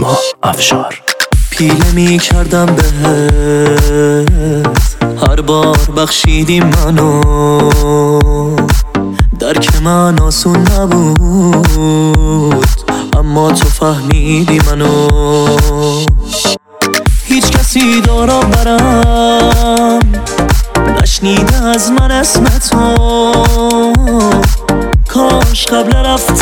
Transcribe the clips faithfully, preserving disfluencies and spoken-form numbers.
نیما افشار. پیله می کردم بهت، هر بار بخشیدی منو، درک من آسون نبود اما تو فهمیدی منو. هیچ کسی دارا برم نشنیده از من اسم تو، کاش قبل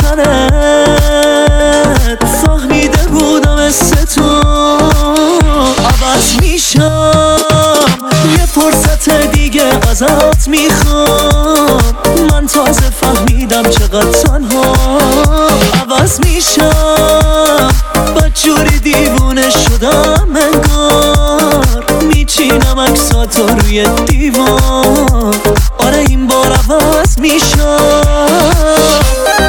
رفتنت فهمیده بودم اسم تو. عوض میشم یه فرصت دیگه ازت میخوام، من تازه فهمیدم چقدر تنها. عوض میشم بدجوری دیوونه شدم انگار، میچینم عکساتو روی دیوار. آره این بار عوض میشم.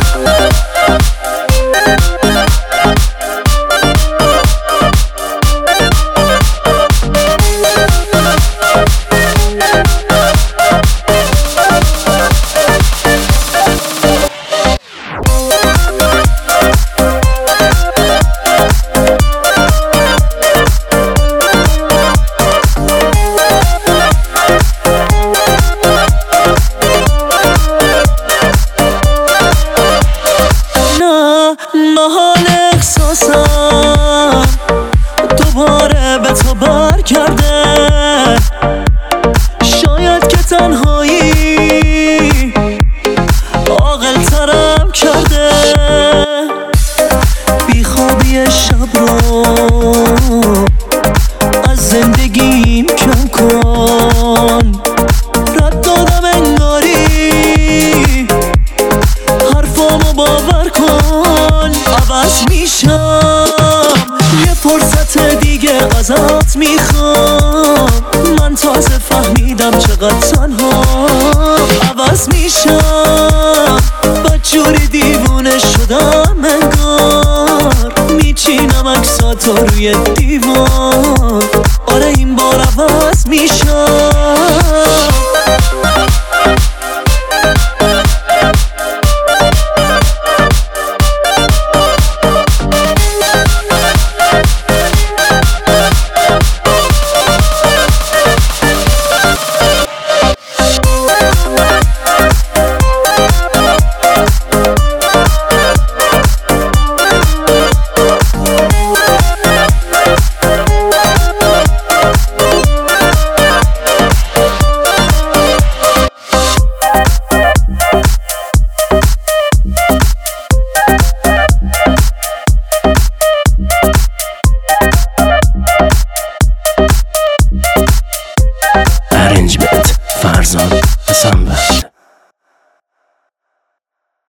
محال احساسم دوباره به تو برگرده، شاید که تنهایی عاقل ترم کرده. بیخوابی شب رو از زندگیم کم کن، رد دادم انگاری حرفامو باور کن. عوض میشم یه فرصت دیگه ازت میخوام، من تازه فهمیدم چقدر تنها. عوض میشم بدجوری دیوونه شدم انگار، میچینم عکساتو روی دیوار. آره این بار عوض میشم. ارنجمنت فرزان.